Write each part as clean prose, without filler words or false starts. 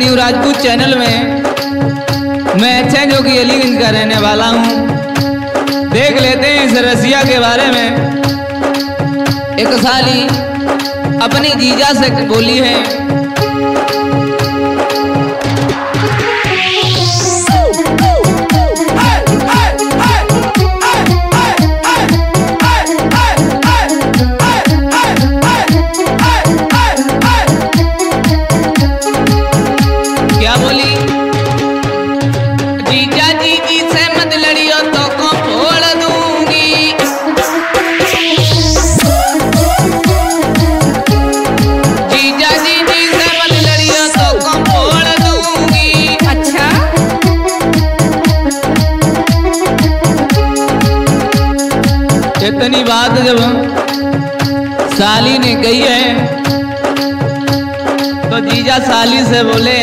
New Rajput channel में मैं अच्छा जो कि अलीगंज का रहने वाला हूँ। देख लेते हैं इस रसिया के बारे में। एक साली अपनी जीजा से बोली है, क्या बोली? जीजा जीजी से मत लड़ियो तो को फोड़ दूंगी। जीजा जीजी से मत लड़ियो तो को फोड़ दूंगी। अच्छा, इतनी बात जब साली ने कही है तो जीजा साली से बोले,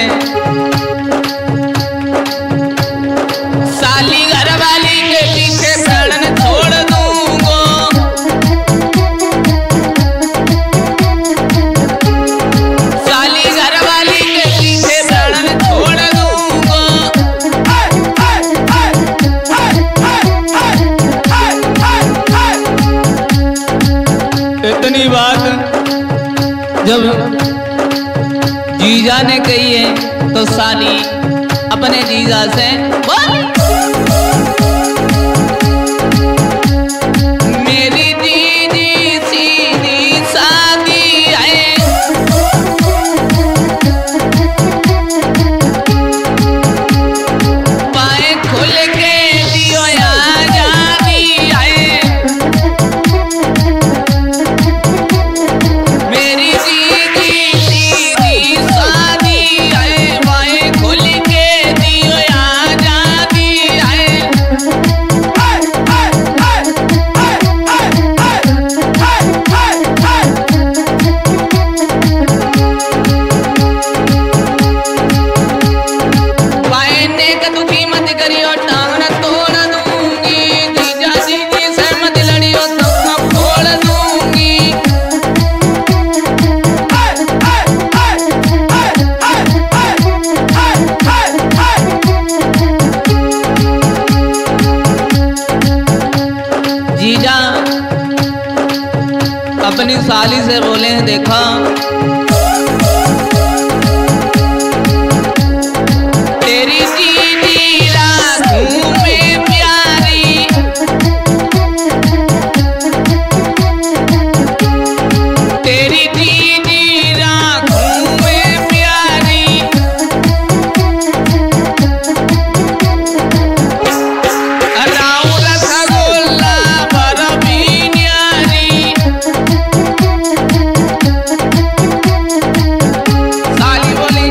साली घर वाली के पीछे पड़न छोड़ दूंगो। साली घर वाली के पीछे पड़न छोड़ दूंगो। इतनी बात जब जीजा ने कही है तो साली अपने जीजा से बोली, मेरी दीदी सीधी सादी है। बाएं खुल के दियो आजादी है। मेरी दीदी सीधी सादी है। बाएं खुल के दियो आजादी है। बाएं ने दुखी मत करियो, टांग न तोड़ दूंगी। जीजा जीजी से मत लड़ियो तो मैं फोड़ दूंगी। जीजा अपनी साली से बोले हैं, देखो तेरी दीदी राखूं में प्यारी। तेरी दीदी राखूं में प्यारी। राऊ रसगुल्ला बर्फी न्यारी। साली बोली,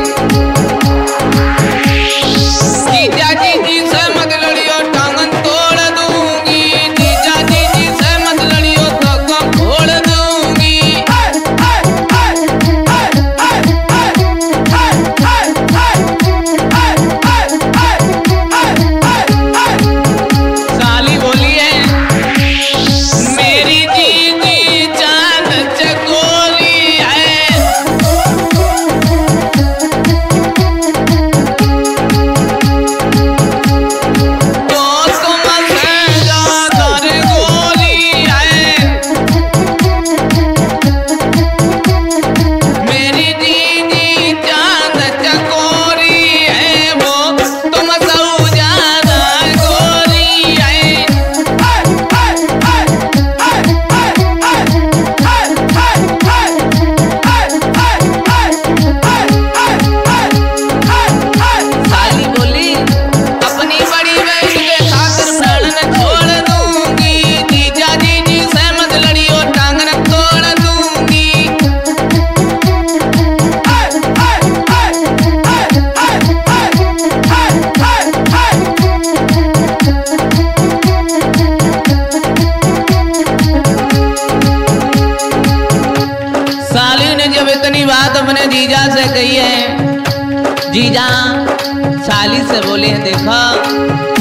जीजा जीजी से मत लड़ियो, टांगन तोड़ दूंगी। जीजा जीजी से मत लड़ियो तो को फोड़ दूंगी। साली बोली है, मेरी दीदी चांद चकोरी है। तो तुम से ज्यादा गोरी है। मेरी दीदी चांद चकोरी है। वो तुम से ज्यादा गोरी है। साली बोली, अपनी बड़ी बहन के खातिर प्राण छोड़ दूंगी। जीजा जीजी से मत लड़ियो, टांगन तोड़ दूंगी। साली ने जब इतनी बात अपने जीजा से कही है, जीजा साली से बोले हैं, देखो